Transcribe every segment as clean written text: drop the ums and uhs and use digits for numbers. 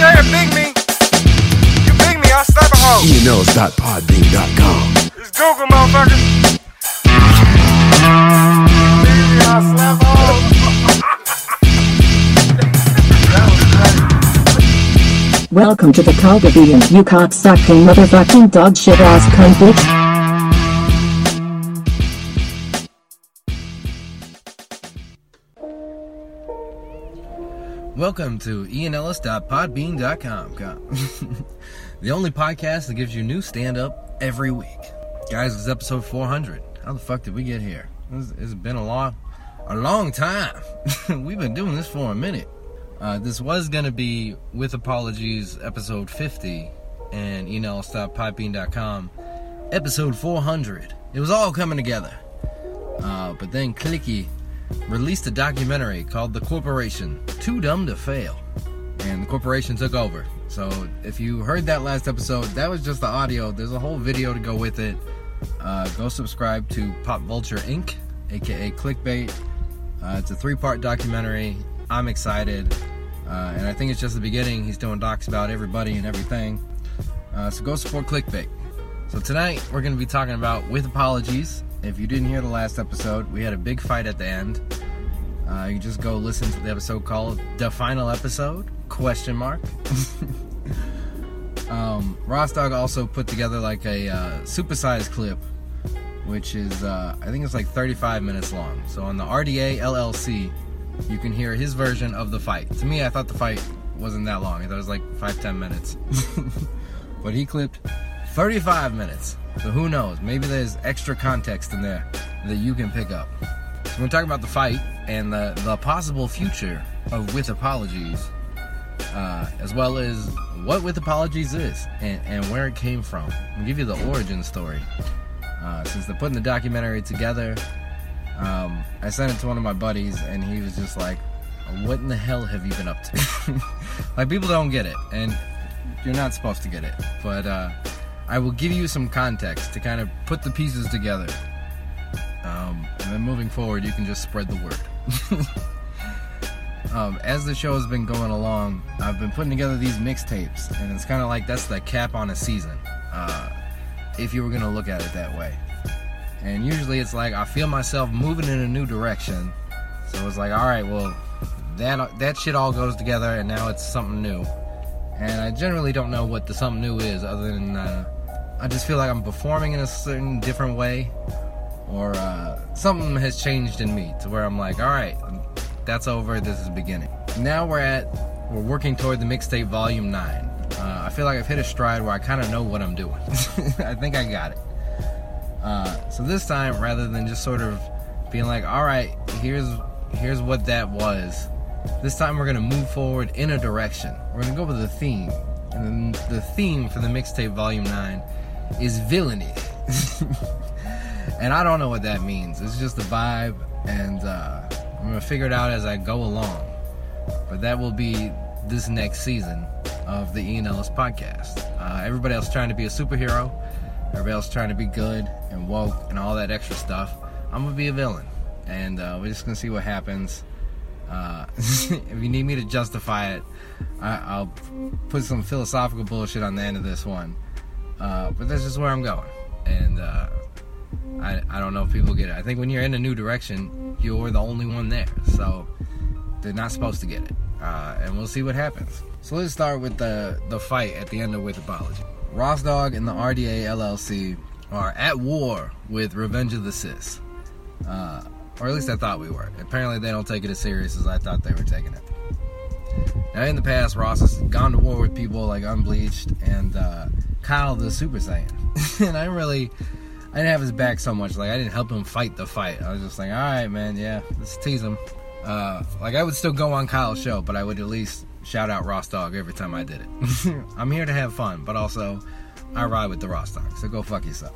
trying to big me. You big me, I'll slap a hoe. ENLs.podbean.com. It's Google, motherfucker. Big me, I'll slap a hoe. Welcome to the Calgabian, you cocksucking motherfucking dog shit ass cunt bitch. Welcome to ENLs.podbean.com. The only podcast that gives you new stand-up every week. Guys, this is episode 400. How the fuck did we get here? It's been a long time. We've been doing this for a minute. This was going to be, with apologies, episode 50, and ENLs.podbean.com, episode 400. It was all coming together. But then Clicky released a documentary called The Corporation, Too Dumb to Fail. And the corporation took over. So if you heard that last episode, that was just the audio. There's a whole video to go with it. Go subscribe to Pop Vulture Inc., aka Clickbait. It's a 3-part documentary. I'm excited. And I think it's just the beginning. He's doing docs about everybody and everything. So go support Clickbait. So tonight we're going to be talking about With Apologies. If you didn't hear the last episode, we had a big fight at the end. You can just go listen to the episode called The Final Episode, ? Ross Dog also put together like a supersized clip, which is, I think it's like 35 minutes long. So on the RDA LLC, you can hear his version of the fight. To me, I thought the fight wasn't that long. I thought it was like 5-10 minutes. But he clipped 35 minutes. So who knows? Maybe there's extra context in there that you can pick up. So we're going to talk about the fight and the possible future of With Apologies, as well as what With Apologies is and where it came from. I'll give you the origin story. Since they're putting the documentary together, I sent it to one of my buddies, and he was just like, what in the hell have you been up to? Like, people don't get it, and you're not supposed to get it. But I will give you some context to kind of put the pieces together. And then moving forward, you can just spread the word. As the show has been going along, I've been putting together these mixtapes, and it's kind of like that's the cap on a season, if you were going to look at it that way. And usually it's like I feel myself moving in a new direction, so it's like, alright, well, that shit all goes together, and now it's something new. And I generally don't know what the something new is, other than I just feel like I'm performing in a certain different way, or something has changed in me to where I'm like, alright, that's over, this is beginning. Now we're working toward the mixtape volume 9. I feel like I've hit a stride where I kind of know what I'm doing. I think I got it. So this time, rather than just sort of being like, alright, here's what that was, this time we're going to move forward in a direction. We're going to go with a theme. And the theme for the mixtape volume 9 is villainy. And I don't know what that means. It's just a vibe, and I'm going to figure it out as I go along. But that will be this next season of the ENLs podcast. Everybody else trying to be a superhero. Everybody else trying to be good and woke and all that extra stuff. I'm going to be a villain. And we're just going to see what happens. If you need me to justify it, I'll put some philosophical bullshit on the end of this one. But that's just where I'm going. And I don't know if people get it. I think when you're in a new direction, you're the only one there. So they're not supposed to get it. And we'll see what happens. So let's start with the fight at the end of With Apology. Ross Dog and the RDA LLC are at war with Revenge of the Sis. Or at least I thought we were. Apparently they don't take it as serious as I thought they were taking it. Now in the past, Ross has gone to war with people like Unbleached and Kyle the Super Saiyan. And I didn't have his back so much. Like, I didn't help him fight the fight. I was just like, alright man, yeah, let's tease him. Like, I would still go on Kyle's show, but I would at least shout out Ross Dog every time I did it. I'm here to have fun, but also I ride with the Ross Dog, so go fuck yourself.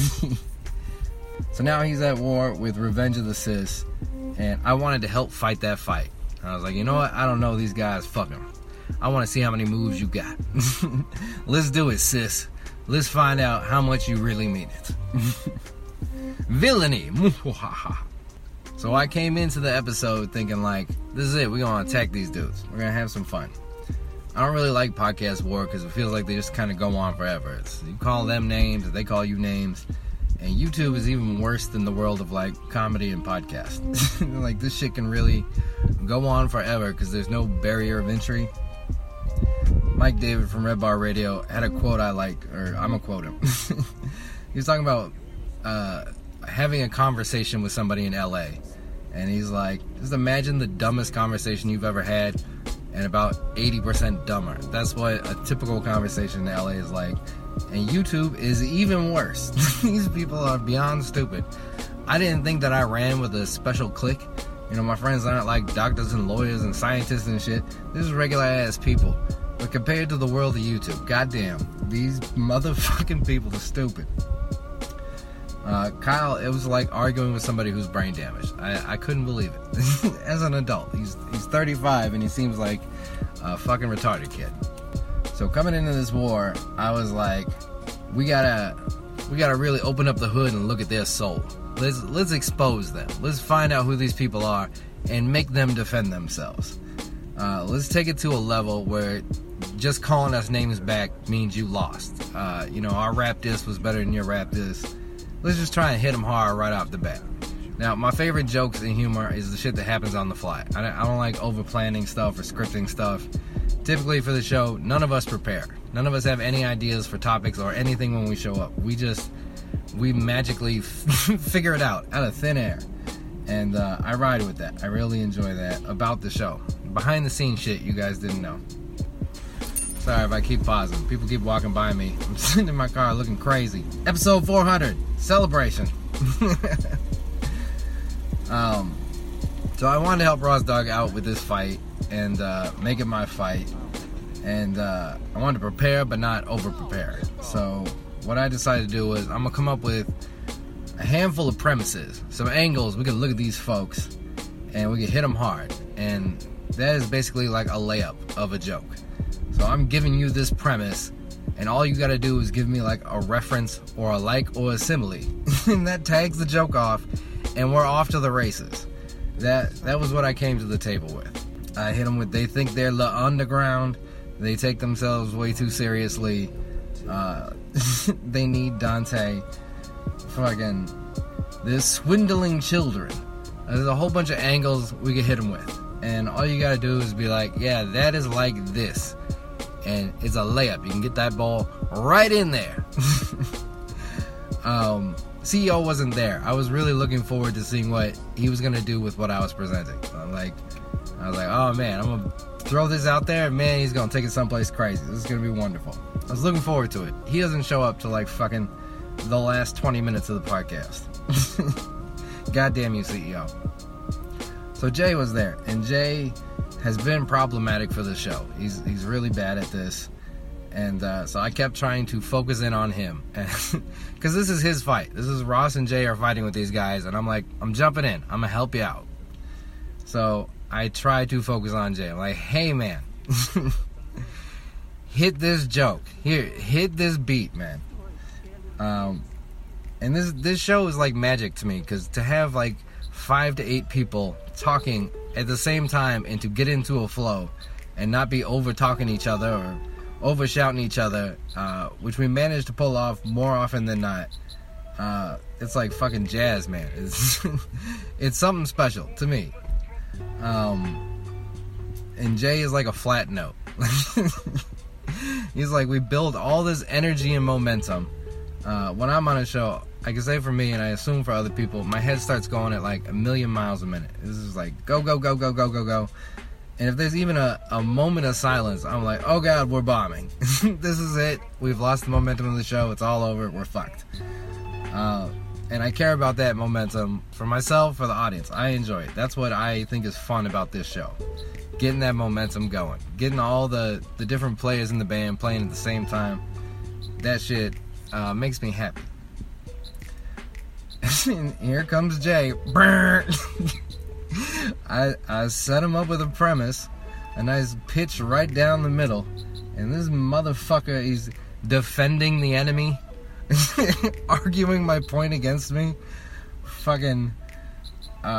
So now he's at war with Revenge of the Sis, and I wanted to help fight that fight. And I was like, you know what? I don't know these guys. Fuck them. I want to see how many moves you got. Let's do it, sis. Let's find out how much you really mean it. Villainy. So I came into the episode thinking like, this is it. We're going to attack these dudes. We're going to have some fun. I don't really like podcast war because it feels like they just kind of go on forever. You call them names, they call you names. And YouTube is even worse than the world of like comedy and podcast. Like this shit can really go on forever because there's no barrier of entry. Mike David from Red Bar Radio had a quote I liked, or I'm gonna quote him. He was talking about having a conversation with somebody in LA, and he's like, just imagine the dumbest conversation you've ever had, and about 80% dumber. That's what a typical conversation in LA is like. And YouTube is even worse. These people are beyond stupid. I didn't think that I ran with a special clique. You know, my friends aren't like doctors and lawyers and scientists and shit. This is regular ass people. But compared to the world of YouTube, goddamn, these motherfucking people are stupid. Kyle, it was like arguing with somebody who's brain damaged. I couldn't believe it. As an adult, he's 35 and he seems like a fucking retarded kid. So coming into this war, I was like, we gotta really open up the hood and look at their soul. Let's expose them. Let's find out who these people are and make them defend themselves. Let's take it to a level where just calling us names back means you lost. Our rap diss was better than your rap diss. Let's just try and hit them hard right off the bat. Now, my favorite jokes and humor is the shit that happens on the fly. I don't like over-planning stuff or scripting stuff. Typically for the show, none of us prepare. None of us have any ideas for topics or anything when we show up. We magically figure it out of thin air. And I ride with that. I really enjoy that about the show. Behind the scenes shit you guys didn't know. Sorry if I keep pausing. People keep walking by me. I'm sitting in my car looking crazy. Episode 400. Celebration. So I wanted to help Ross Dog out with this fight and make it my fight. And I wanted to prepare but not over-prepare. So what I decided to do was I'm going to come up with a handful of premises, some angles. We can look at these folks and we can hit them hard. And that is basically like a layup of a joke. So I'm giving you this premise, and all you gotta do is give me like a reference or a like or a simile. And that tags the joke off, and we're off to the races. That was what I came to the table with. I hit them with, they think they're the underground, they take themselves way too seriously, they need Dante, fucking, they're swindling children. There's a whole bunch of angles we could hit them with. And all you gotta do is be like, yeah, that is like this. And it's a layup. You can get that ball right in there. CEO wasn't there. I was really looking forward to seeing what he was gonna do with what I was presenting. I was like, oh man, I'm gonna throw this out there, and man, he's gonna take it someplace crazy. This is gonna be wonderful. I was looking forward to it. He doesn't show up till like fucking the last 20 minutes of the podcast. Goddamn you, CEO. So Jay was there, and Jay has been problematic for the show. He's really bad at this, and so I kept trying to focus in on him, because this is his fight. This is Ross and Jay are fighting with these guys, and I'm like, I'm jumping in. I'm gonna help you out. So I try to focus on Jay. I'm like, hey man, hit this joke here, hit this beat, man. And this show is like magic to me, because to have like 5 to 8 people talking at the same time and to get into a flow and not be over talking each other or over shouting each other, which we managed to pull off more often than not. It's like fucking jazz, man. It's something special to me. And Jay is like a flat note. He's like, we build all this energy and momentum. When I'm on a show, I can say for me, and I assume for other people, my head starts going at like 1,000,000 miles a minute. This is like go, go, go, go, go, go, go. And if there's even a moment of silence, I'm like, oh god, we're bombing. This is it. We've lost the momentum of the show. It's all over. We're fucked. And I care about that momentum for myself, for the audience. I enjoy it. That's what I think is fun about this show. Getting that momentum going. Getting all the different players in the band playing at the same time. That shit makes me happy. And here comes Jay. I set him up with a premise, a nice pitch right down the middle, and this motherfucker is defending the enemy, arguing my point against me, fucking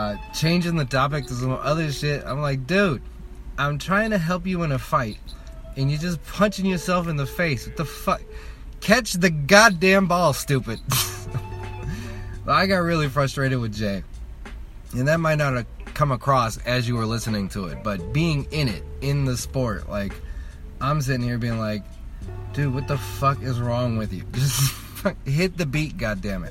changing the topic to some other shit. I'm like, dude, I'm trying to help you in a fight, and you're just punching yourself in the face. What the fuck? Catch the goddamn ball, stupid. I got really frustrated with Jay. And that might not have come across as you were listening to it, but being in it, in the sport, like, I'm sitting here being like, dude, what the fuck is wrong with you? Just hit the beat, goddammit.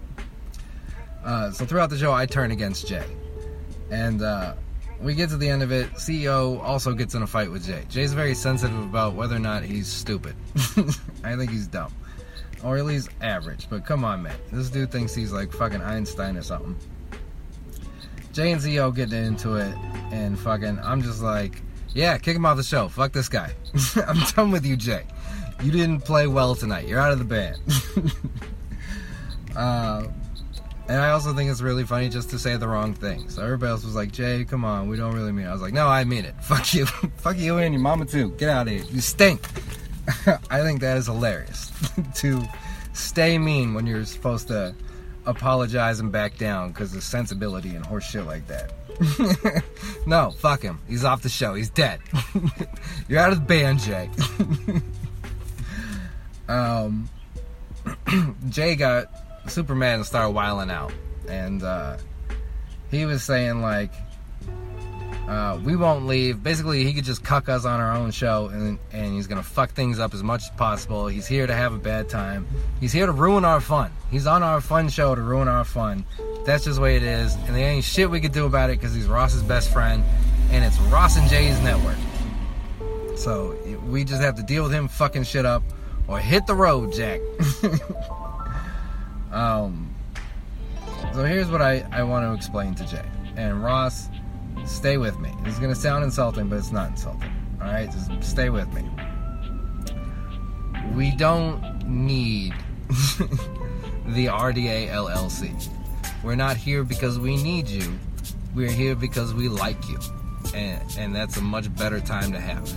So throughout the show, I turn against Jay. And we get to the end of it. CEO also gets in a fight with Jay. Jay's very sensitive about whether or not he's stupid. I think he's dumb. Or at least average. But come on, man. This dude thinks he's like fucking Einstein or something. Jay and CEO get into it. And fucking, I'm just like, yeah, kick him off the show. Fuck this guy. I'm done with you, Jay. You didn't play well tonight. You're out of the band. And I also think it's really funny just to say the wrong thing. So everybody else was like, Jay, come on, we don't really mean it. I was like, no, I mean it. Fuck you. Fuck you and your mama too. Get out of here. You stink. I think that is hilarious. To stay mean when you're supposed to apologize and back down because of sensibility and horse shit like that. No, fuck him. He's off the show. He's dead. You're out of the band, Jay. Jay got super mad and started wilding out, and he was saying like, we won't leave. Basically, he could just cuck us on our own show, and he's gonna fuck things up as much as possible. He's here to have a bad time. He's here to ruin our fun. He's on our fun show to ruin our fun. That's just the way it is, and there ain't shit we could do about it because he's Ross's best friend, and it's Ross and Jay's network. So we just have to deal with him fucking shit up, or hit the road, Jack. So here's what I want to explain to Jay. And Ross, stay with me. This is going to sound insulting, but it's not insulting. Alright? Just stay with me. We don't need the RDA LLC. We're not here because we need you. We're here because we like you. And that's a much better time to have.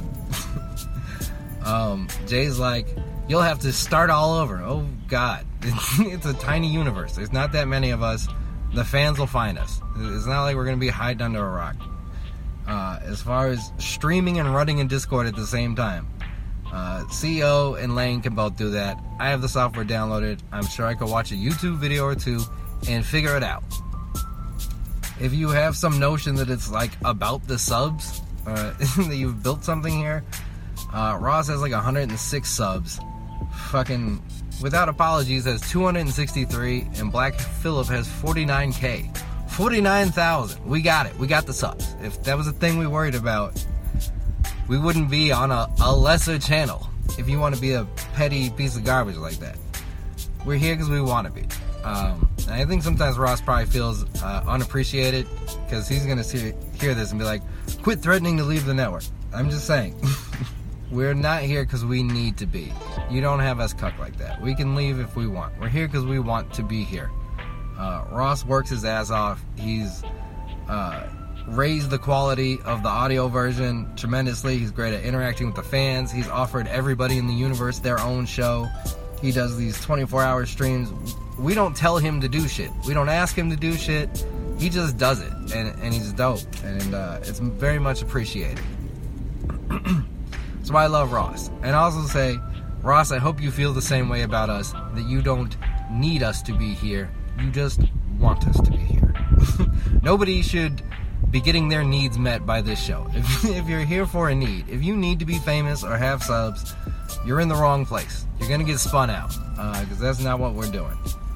Jay's like, you'll have to start all over. Oh, God. It's a tiny universe. There's not that many of us. The fans will find us. It's not like we're going to be hiding under a rock. As far as streaming and running in Discord at the same time, CEO and Lane can both do that. I have the software downloaded. I'm sure I could watch a YouTube video or two and figure it out. If you have some notion that it's like about the subs, that you've built something here, Ross has like 106 subs. Fucking, without apologies, has 263, and Black Phillip has 49K. 49,000. We got it. We got the subs. If that was a thing we worried about, we wouldn't be on a lesser channel. If you want to be a petty piece of garbage like that, we're here because we want to be. And I think sometimes Ross probably feels unappreciated because he's gonna hear this and be like, "Quit threatening to leave the network." I'm just saying. We're not here because we need to be. You don't have us cuck like that. We can leave if we want. We're here because we want to be here. Ross works his ass off. He's raised the quality of the audio version tremendously. He's great at interacting with the fans. He's offered everybody in the universe their own show. He does these 24-hour streams. We don't tell him to do shit. We don't ask him to do shit. He just does it. And he's dope. And it's very much appreciated. That's why I love Ross. And I also say, Ross, I hope you feel the same way about us, that you don't need us to be here. You just want us to be here. Nobody should be getting their needs met by this show. If you're here for a need, if you need to be famous or have subs, you're in the wrong place. You're going to get spun out, because that's not what we're doing.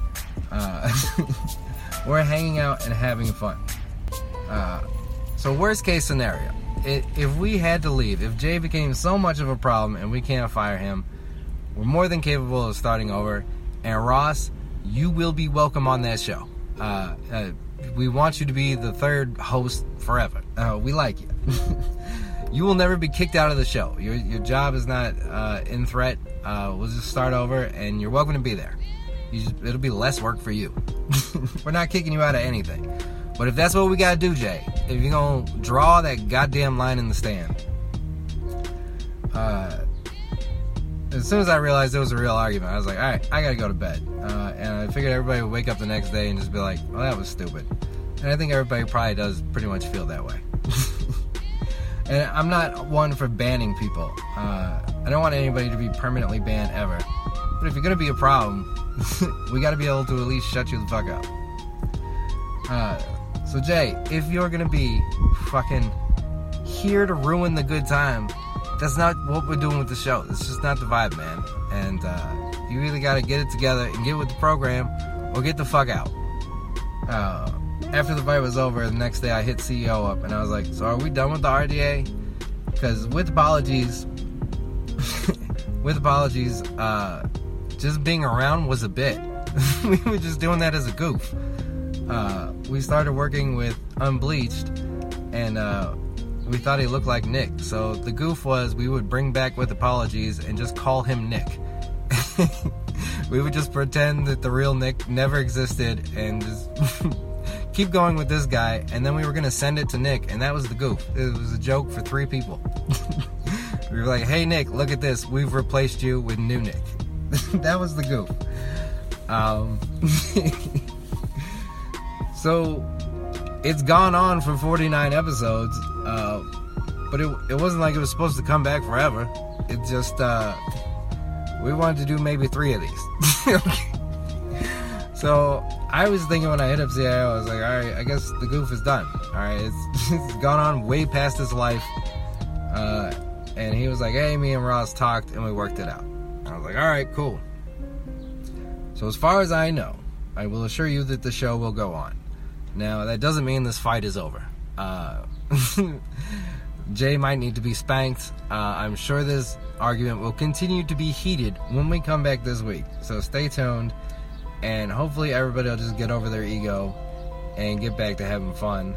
We're hanging out and having fun. So worst case scenario, if we had to leave, if Jay became so much of a problem and we can't fire him, we're more than capable of starting over. And Ross, you will be welcome on that show. We want you to be the third host forever. We like you. You will never be kicked out of the show. Your job is not in threat. We'll just start over, and you're welcome to be there. It'll be less work for you. We're not kicking you out of anything. But if that's what we gotta do, Jay, if you're gonna draw that goddamn line in the stand, as soon as I realized it was a real argument, I was like, alright, I gotta go to bed. And I figured everybody would wake up the next day and just be like, well, that was stupid. And I think everybody probably does pretty much feel that way. And I'm not one for banning people. I don't want anybody to be permanently banned ever. But if you're gonna be a problem, we gotta be able to at least shut you the fuck up. So Jay, if you're gonna be fucking here to ruin the good time, that's not what we're doing with the show. It's just not the vibe, man. And you either gotta get it together and get with the program, or get the fuck out. After the fight was over, the next day I hit CEO up and I was like, so are we done with the RDA? Because with apologies, just being around was a bit. We were just doing that as a goof. We started working with Unbleached, and we thought he looked like Nick. So the goof was we would bring back With Apologies and just call him Nick. We would just pretend that the real Nick never existed and just keep going with this guy, and then we were going to send it to Nick, and that was the goof. It was a joke for 3 people. We were like, hey Nick, look at this, we've replaced you with new Nick. That was the goof. So it's gone on for 49 episodes, but it wasn't like it was supposed to come back forever. It just we wanted to do maybe 3 of these. So I was thinking when I hit up CIO, I was like, alright, I guess the goof is done. Alright, it's gone on way past his life. And he was like, hey, me and Ross talked and we worked it out. I was like, alright, cool. So as far as I know, I will assure you that the show will go on. Now, that doesn't mean this fight is over. Jay might need to be spanked. I'm sure this argument will continue to be heated when we come back this week. So stay tuned, and hopefully everybody will just get over their ego and get back to having fun.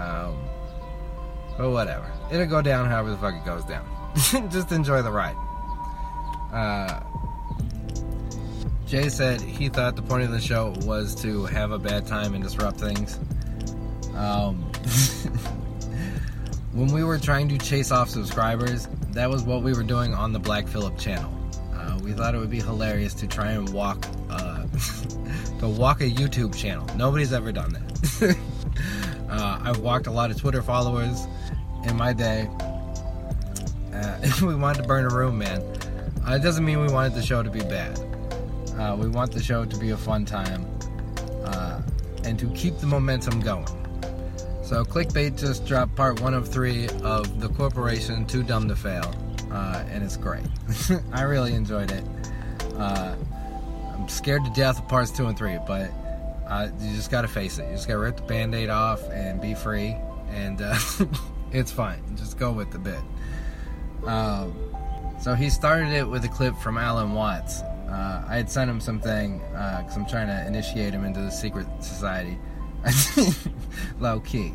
But whatever. It'll go down however the fuck it goes down. Just enjoy the ride. Jay said he thought the point of the show was to have a bad time and disrupt things. When we were trying to chase off subscribers, that was what we were doing on the Black Phillip channel. We thought it would be hilarious to try and walk a YouTube channel. Nobody's ever done that. I've walked a lot of Twitter followers in my day. We wanted to burn a room, man. It doesn't mean we wanted the show to be bad. We want the show to be a fun time, and to keep the momentum going. So Clickbait just dropped part 1 of 3 of The Corporation, Too Dumb to Fail, and it's great. I really enjoyed it. I'm scared to death of parts 2 and 3, but you just gotta face it. You just gotta rip the band-aid off and be free, and it's fine. Just go with the bit. So he started it with a clip from Alan Watts. I had sent him something because I'm trying to initiate him into the secret society. Low key.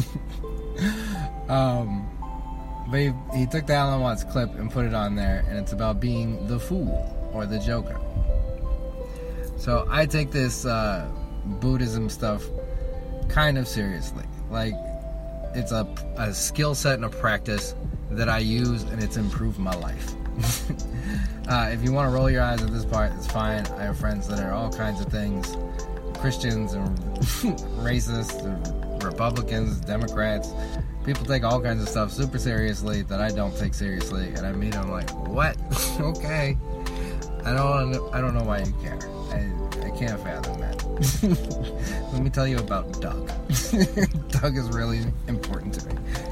But he took the Alan Watts clip and put it on there, and it's about being the fool or the Joker. So I take this Buddhism stuff kind of seriously. Like, it's a skill set and a practice that I use, and it's improved my life. If you want to roll your eyes at this part, it's fine. I have friends that are all kinds of things. Christians and racists and Republicans, Democrats. People take all kinds of stuff super seriously that I don't take seriously, and I meet them like, what? Okay. I don't know why you care. I can't fathom that. Let me tell you about Doug. Doug is really important to me.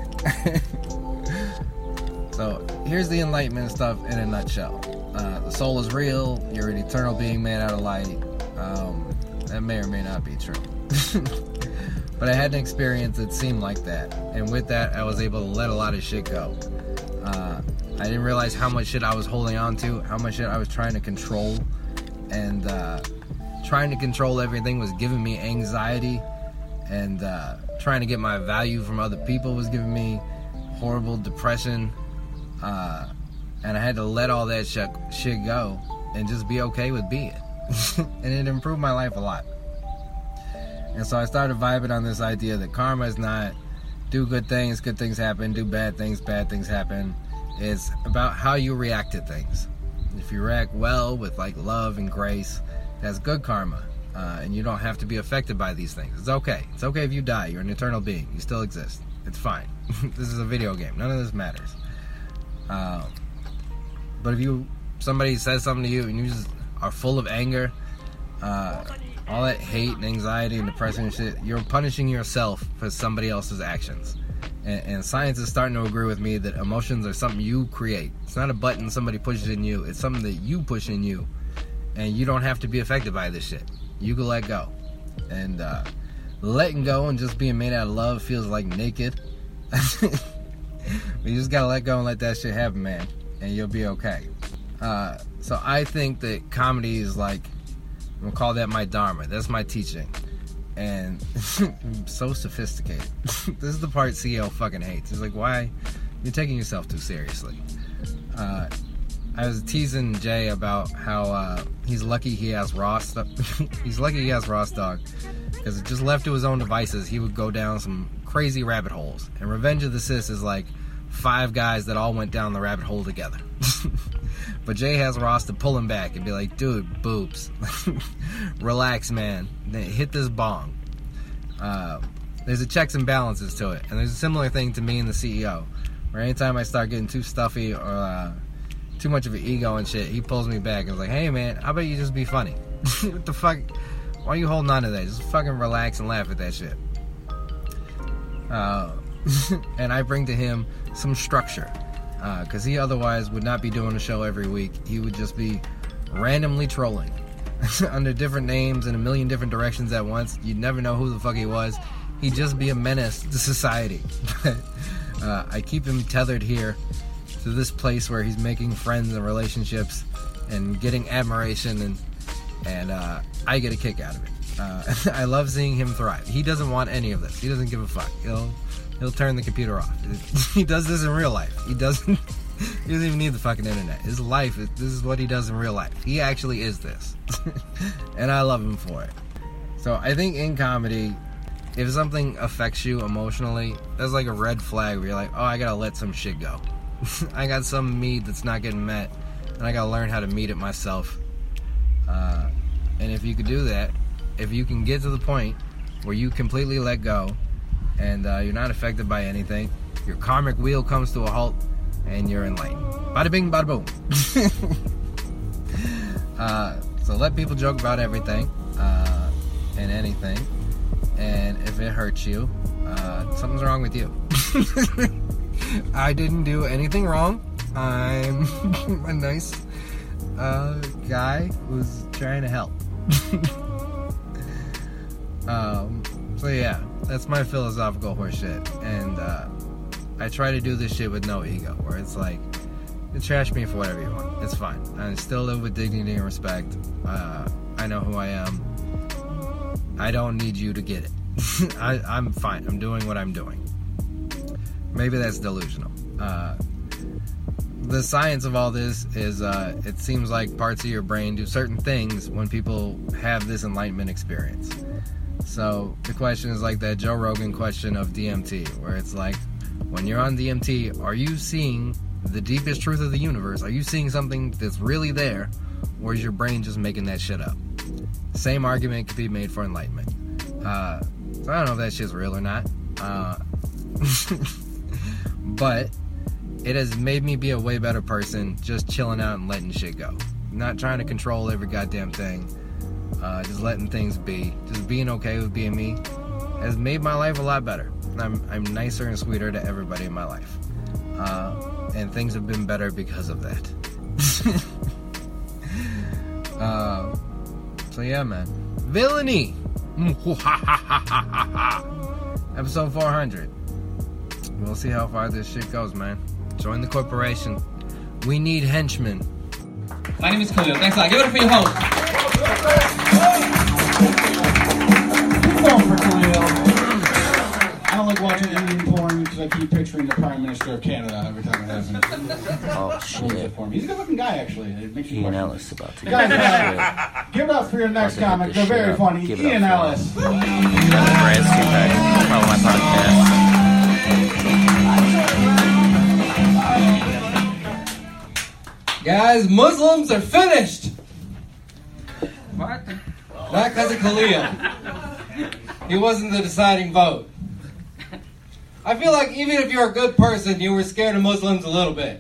So here's the enlightenment stuff in a nutshell. The soul is real. You're an eternal being made out of light. That may or may not be true. But I had an experience that seemed like that. And with that, I was able to let a lot of shit go. I didn't realize how much shit I was holding on to, how much shit I was trying to control. And trying to control everything was giving me anxiety. And trying to get my value from other people was giving me horrible depression. And I had to let all that shit go and just be okay with being. And it improved my life a lot. And so I started vibing on this idea that karma is not do good things happen, do bad things happen. It's about how you react to things. If you react well with like love and grace, that's good karma. And you don't have to be affected by these things. It's okay. It's okay if you die. You're an eternal being. You still exist. It's fine. This is a video game. None of this matters. But if somebody says something to you and you just are full of anger, all that hate and anxiety and depression and shit, you're punishing yourself for somebody else's actions. And science is starting to agree with me that emotions are something you create. It's not a button somebody pushes in you. It's something that you push in you. And you don't have to be affected by this shit. You can let go. And letting go and just being made out of love feels like naked. But you just gotta let go and let that shit happen, man. And you'll be okay. So I think that comedy is like, I'm gonna call that my dharma. That's my teaching. And so sophisticated. This is the part CEO fucking hates. He's like, why? You're taking yourself too seriously. I was teasing Jay about how he's lucky he has Ross. He's lucky he has Ross Dog, because just left to his own devices, he would go down some crazy rabbit holes. And Revenge of the Sis is like 5 guys that all went down the rabbit hole together. But Jay has Ross to pull him back and be like, dude, boobs. Relax, man. Hit this bong. There's a checks and balances to it. And there's a similar thing to me and the CEO, where anytime I start getting too stuffy or too much of an ego and shit, he pulls me back and is like, hey, man, how about you just be funny? What the fuck? Why are you holding on to that? Just fucking relax and laugh at that shit. And I bring to him some structure. Because he otherwise would not be doing a show every week. He would just be randomly trolling under different names in a million different directions at once. You'd never know who the fuck he was. He'd just be a menace to society. I keep him tethered here to this place where he's making friends and relationships and getting admiration, and I get a kick out of it. I love seeing him thrive. He doesn't want any of this. He doesn't give a fuck. He'll turn the computer off. He does this in real life. He doesn't even need the fucking internet. His life, this is what he does in real life. He actually is this. And I love him for it. So I think in comedy, if something affects you emotionally, that's like a red flag where you're like, oh, I gotta let some shit go. I got some need that's not getting met, and I gotta learn how to meet it myself. And if you could do that, if you can get to the point where you completely let go, and you're not affected by anything, your karmic wheel comes to a halt, and you're enlightened. Bada bing, bada boom. So let people joke about everything and anything, and if it hurts you, something's wrong with you. I didn't do anything wrong. I'm a nice guy who's trying to help. So yeah, that's my philosophical horseshit, and I try to do this shit with no ego, where it's like, you trash me for whatever you want, it's fine. I still live with dignity and respect. I know who I am. I don't need you to get it. I'm fine. I'm doing what I'm doing. Maybe that's delusional. The science of all this is, it seems like parts of your brain do certain things when people have this enlightenment experience. So the question is like that Joe Rogan question of DMT, where it's like, when you're on DMT, are you seeing the deepest truth of the universe? Are you seeing something that's really there, or is your brain just making that shit up? Same argument could be made for enlightenment. So I don't know if that shit's real or not. But it has made me be a way better person just chilling out and letting shit go. Not trying to control every goddamn thing. Just letting things be. Just being okay with being me has made my life a lot better. I'm nicer and sweeter to everybody in my life. And things have been better because of that. So yeah, man. Villainy! Episode 400. We'll see how far this shit goes, man. Join the corporation. We need henchmen. My name is Khalil. Thanks a lot. Give it up for your host. Keep going for Khalil. I don't like watching Indian porn because I keep picturing the Prime Minister of Canada every time it happens. Oh, shit. He's a good looking guy, actually. It makes you Ian question. Ellis about to Guys, give it up for your next comic. They're very funny. Ian Ellis. Brand Stupak. Follow my podcast. Guys, Muslims are finished! What? Not because of Khalil. He wasn't the deciding vote. I feel like even if you're a good person, you were scared of Muslims a little bit.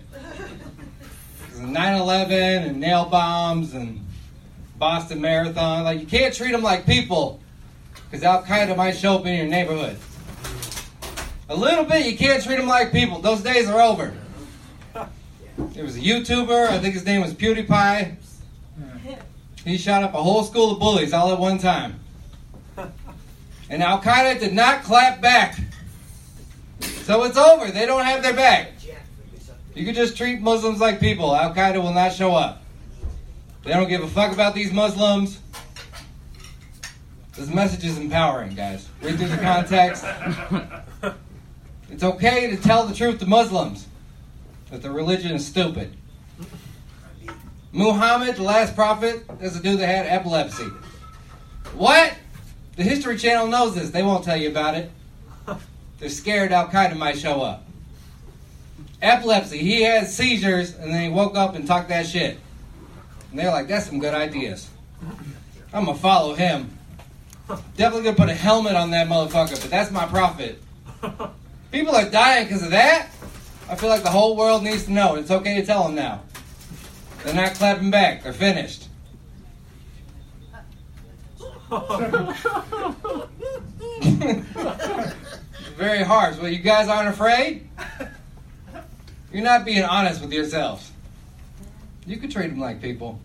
9/11 and nail bombs and Boston Marathon. Like, you can't treat them like people because Al-Qaeda might show up in your neighborhood. A little bit, you can't treat them like people. Those days are over. There was a YouTuber, I think his name was PewDiePie. He shot up a whole school of bullies all at one time. And Al-Qaeda did not clap back. So it's over. They don't have their back. You can just treat Muslims like people. Al-Qaeda will not show up. They don't give a fuck about these Muslims. This message is empowering, guys. Read through the context. It's okay to tell the truth to Muslims, that the religion is stupid. Muhammad, the last prophet, is a dude that had epilepsy. What? The History Channel knows this. They won't tell you about it. They're scared Al-Qaeda might show up. Epilepsy. He had seizures, and then he woke up and talked that shit. And they're like, that's some good ideas. I'm going to follow him. Definitely going to put a helmet on that motherfucker, but that's my prophet. People are dying because of that. I feel like the whole world needs to know. It's okay to tell them now. They're not clapping back. They're finished. Very harsh. Well, you guys aren't afraid? You're not being honest with yourselves. You could treat them like people.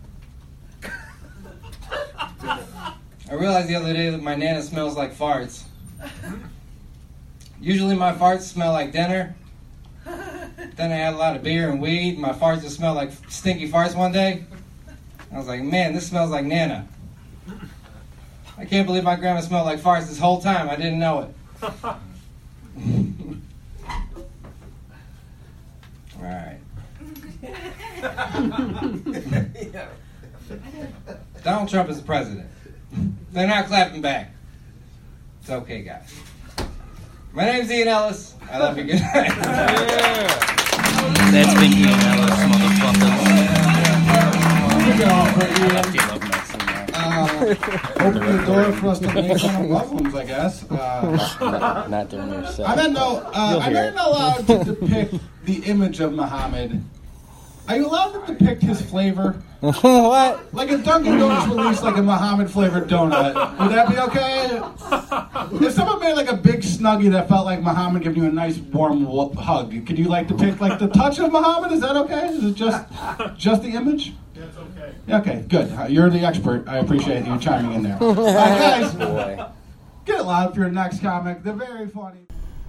I realized the other day that my Nana smells like farts. Usually my farts smell like dinner. Then I had a lot of beer and weed. My farts just smelled like stinky farts one day. I was like, man, this smells like Nana. I can't believe my grandma smelled like farts this whole time. I didn't know it. All right. Donald Trump is the president. They're not clapping back. It's okay, guys. My name's Ian Ellis. I love you. Good night. That's been Ian Ellis, Open the door for us to make some Muslims, I guess. Not during your set. I'm not allowed to depict the image of Muhammad. Are you allowed to depict his flavor? What? Like if Dunkin' Donuts released like a Muhammad flavored donut, would that be okay? If someone made like a big Snuggie that felt like Muhammad giving you a nice warm hug, could you like depict like the touch of Muhammad? Is that okay? Is it just the image? Yeah, it's okay. Okay, good. You're the expert. I appreciate you chiming in there. All right, guys, get it loud for your next comic. They're very funny.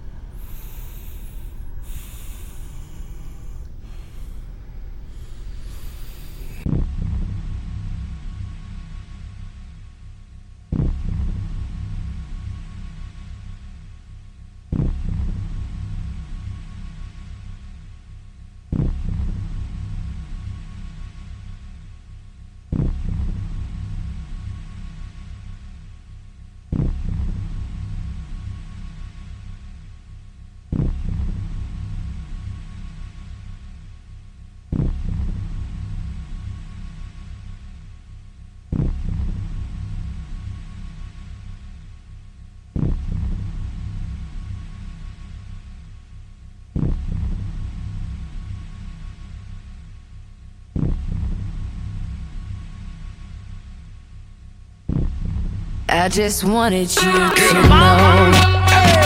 I just wanted you to know.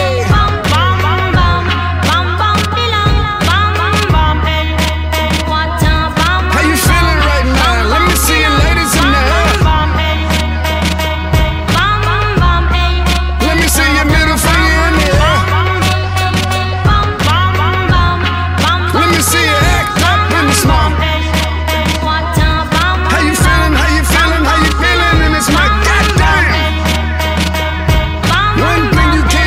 How you feeling right now? Let me see you ladies in there. Let me see your middle finger in there. Let me see you act up in the small. How you feeling? How you feeling? How you feeling? And it's my goddamn. One thing you can't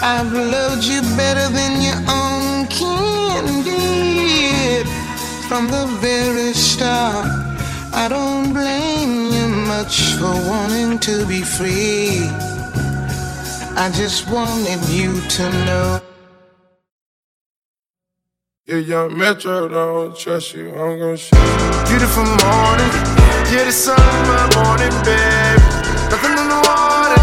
I've loved you better than your own kin did. From the very start, I don't blame you much for wanting to be free. I just wanted you to know. Yeah, young Metro don't trust you, I'm gon' shoot you. Beautiful morning, yeah, the sun in my morning, babe. Nothing in the water.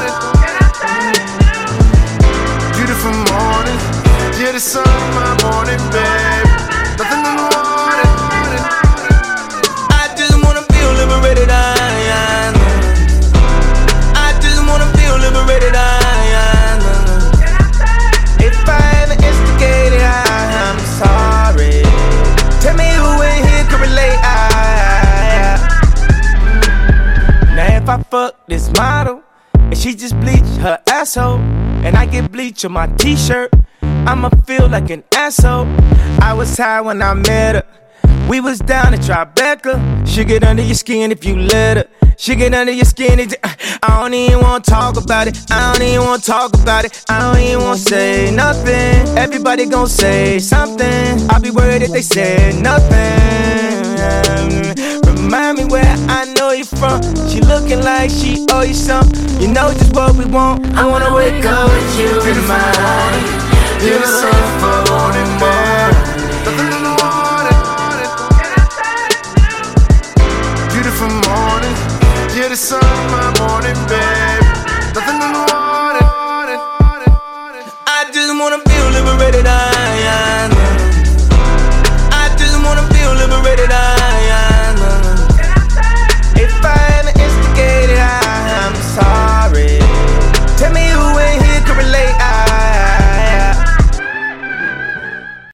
Beautiful morning, yeah, the sun in my morning, babe. Nothing in the water. I just wanna feel liberated, I just wanna feel liberated, If I ever instigated, I'm sorry. Tell me who in here can relate, Now if I fuck this model and she just bleach her asshole, and I get bleach on my t-shirt, I'ma feel like an asshole. I was high when I met her. We was down at Tribeca. She get under your skin if you let her. She get under your skin. I don't even wanna talk about it. I don't even wanna talk about it. I don't even wanna say nothing. Everybody gon' say something. I'll be worried if they say nothing. Remind me where I know you from. She looking like she owe you something. You know just what we want. I wanna wake up with you in mind. Beautiful morning, nothing in the water. Beautiful morning, yeah, the sun in my morning, babe. Nothing in the water. I just wanna feel liberated.